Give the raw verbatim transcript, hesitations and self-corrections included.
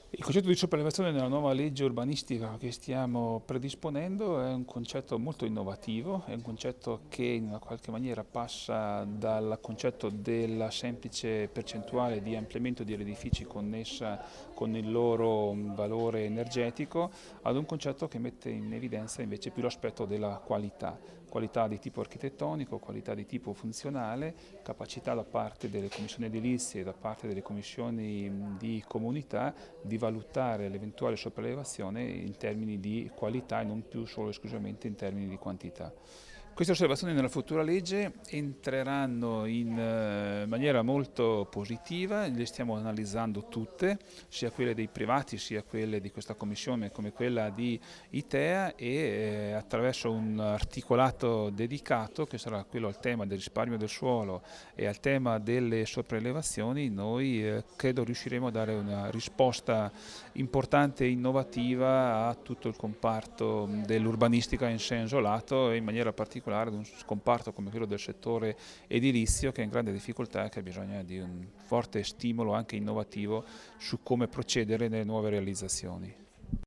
Il concetto di sopraelevazione nella nuova legge urbanistica che stiamo predisponendo è un concetto molto innovativo, è un concetto che in una qualche maniera passa dal concetto della semplice percentuale di ampliamento degli edifici connessa con il loro valore energetico ad un concetto che mette in evidenza invece più l'aspetto della qualità, qualità di tipo architettonico, qualità di tipo funzionale, capacità da parte delle commissioni edilizie e da parte delle commissioni di comunità di valutare l'eventuale sopraelevazione in termini di qualità e non più solo esclusivamente in termini di quantità. Queste osservazioni nella futura legge entreranno in eh, maniera molto positiva, le stiamo analizzando tutte, sia quelle dei privati sia quelle di questa commissione come quella di ITEA e eh, attraverso un articolato dedicato che sarà quello al tema del risparmio del suolo e al tema delle sopraelevazioni noi eh, credo riusciremo a dare una risposta importante e innovativa a tutto il comparto dell'urbanistica in senso lato e in maniera particolare ad un comparto come quello del settore edilizio che è in grande difficoltà e che ha bisogno di un forte stimolo anche innovativo su come procedere nelle nuove realizzazioni.